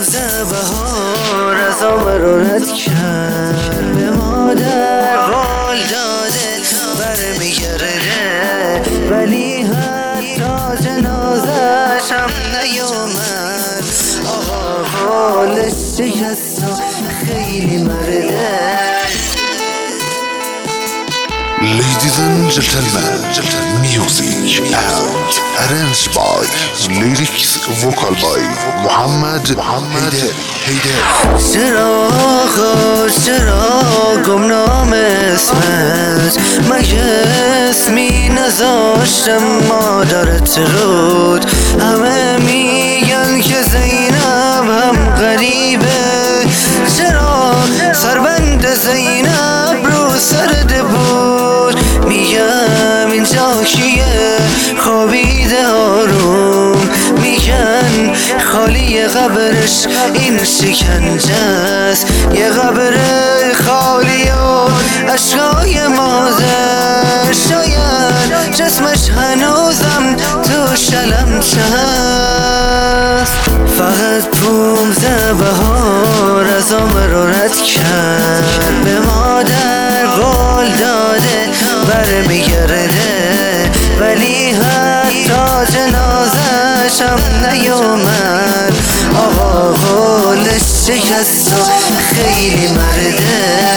بهار از عمر رد کرد، به مادر قول داده برمیگرده، ولی حتی جنازش هم نیومد. آقا قولش شکست و خیلی مرده. Ladies and gentlemen, music and arranged by lyrics vocal by محمد حیدر. چرا آقا چرا گمنام اسمت، مگه اسمی نذاشتم مادرت رود؟ همه میگن که زینب هم غریبه، چرا سربند زینب رو سرده بود؟ میگم اینجا کیه خوابیده آروم، میگن خالی قبرش این شکنجه است، یه قبر خالی و اشکای مادر، شاید جسمش هنوزم تو شلمچه است. فقط 15 بهار از عمر رد کرد، به مادر قول داده برمیگرده، ولی حتی جنازش هم نیومد. آقا قولش شکست و خیلی مرده.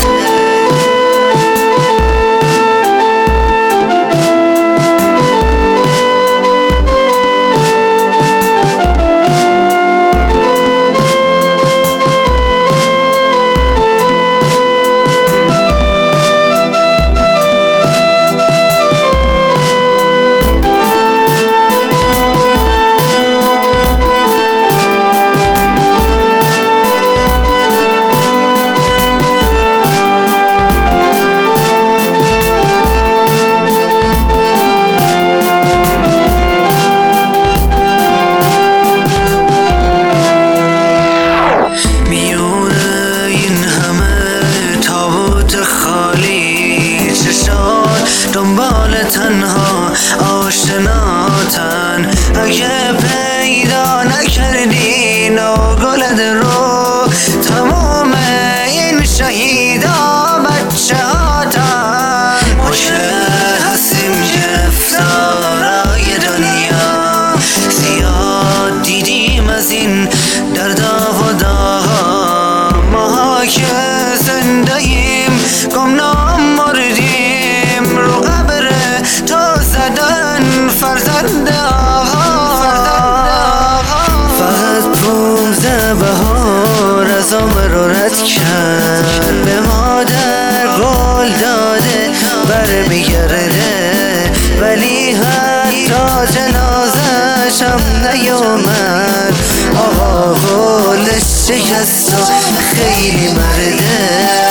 دنبال تنها آشناتن، اگه پیدا نکردی ناگلد رو، تمام این شهیدا بچه هاتن. ما که هستیم گرفتارای دنیا، زیاد دیدیم از این دردا و داها، ما که زنده ایم گمنام مردیم، رو قبر تو زدن فرزند آقا. فقط 15 بهار از عمر رد کرد، به مادر قول داده برمیگرده، ولی حتی جنازش هم نیومد. آقا قولش شکست و خیلی مرده.